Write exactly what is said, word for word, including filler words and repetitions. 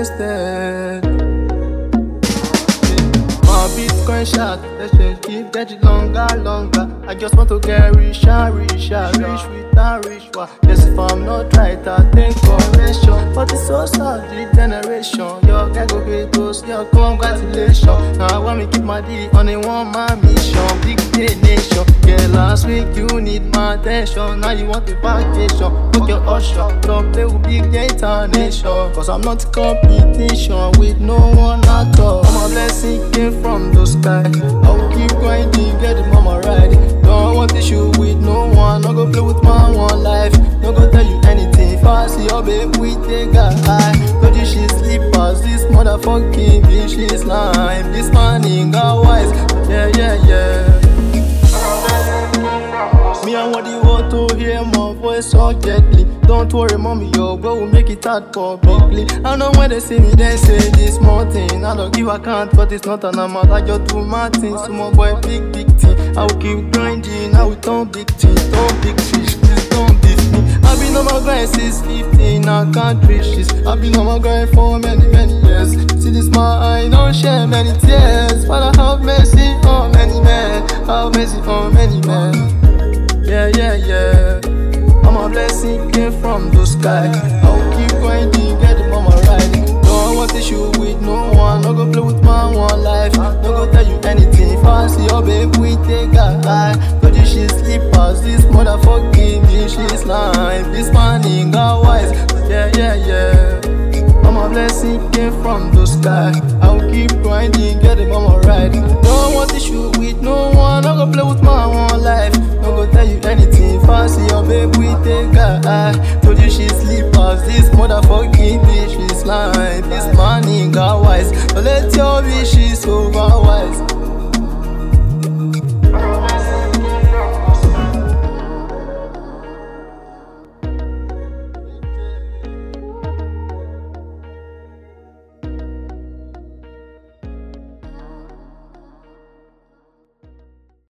instead. My Bitcoin shot, let's just keep getting longer, longer. I just want to get richer, richer, rich without rich. Why? Yes, if I'm not right, I take correction. But it's so sad, the generation. Your guy go pay those, your congratulations. Now I want me keep my D on a one man mission. Big day nation. Yeah, last week you need my attention. Now you want a vacation. Book your usher, don't play with big data nation. Cause I'm not competition with no one at all. All my blessing came from the sky. I will keep grinding, get the mama right. Don't want issue with no one. No go play with my one life. No go tell you anything. If I see your babe with a guy, told you she sleepers. This motherfucking bitch, she's lying. This man ain't got wise. Yeah, yeah, yeah. Me, I want you all to hear my voice so gently. Don't worry, mommy, yo, bro, will make it out publicly. I know when they see me, they say this small thing. I don't give a count, but it's not an amount. I just do my thing. So my boy, big, big thing. I will keep grinding, I will turn big thing, turn big fish, please don't beat me. I've been on my grind since fifteen, I can't reach this. I've been on my grind for many, many years. See this my eye, don't share many tears. Father, have mercy on many men, have mercy on many men. Yeah, yeah, yeah. All my blessing came from the sky. I will keep grinding, get the mama right. Don't want issue with no one. No go play with my one life. No go tell you anything. If I see your babe with a guy, told you she sleepers. This motherfucking bitch, she's lying. This man ain't got wise. Yeah, yeah, yeah. All my blessing came from the sky. I will keep grinding, get the mama right. Don't want issue with no one. No go play with my one life. No go tell you anything. If I see your babe with a guy, told you she sleepers. This motherfucking bitch, she's lying. This man ain't got wise. Don't let your bitch, she's over wise.